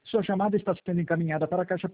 Sua chamada está sendo encaminhada para a caixa